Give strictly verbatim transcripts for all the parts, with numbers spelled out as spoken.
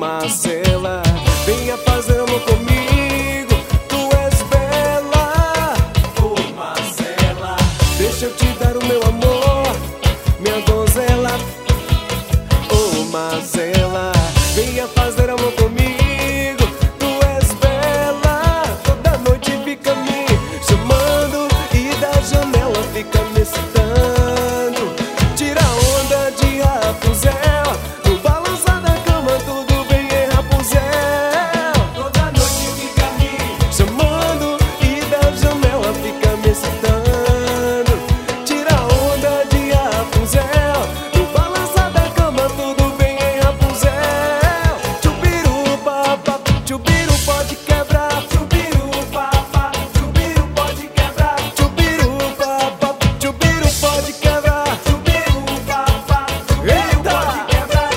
Marcela, venha fazer amor comigo, tu és bela. Ô Marcela, deixa eu te dar o meu amor, minha donzela. Ô Marcela, venha fazer amor comigo, tu és bela. Toda noite fica me chamando e da janela fica me excitando. Tira onda de Rapunzel, no balançar da cama tudo bem em Rapunzel. Toda noite fica me chamando e da janela fica me excitando. Tira onda de Rapunzel, no balançar da cama tudo bem em Rapunzel. Chubiru papá, chubiru pode quebrar. Chubiru papá, chubiru pode quebrar. Chubiru papá, chubiru pode quebrar. Chubiru papá, chubiru pode quebrar.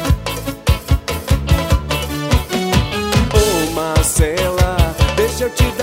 Ô Marcela, deixa eu te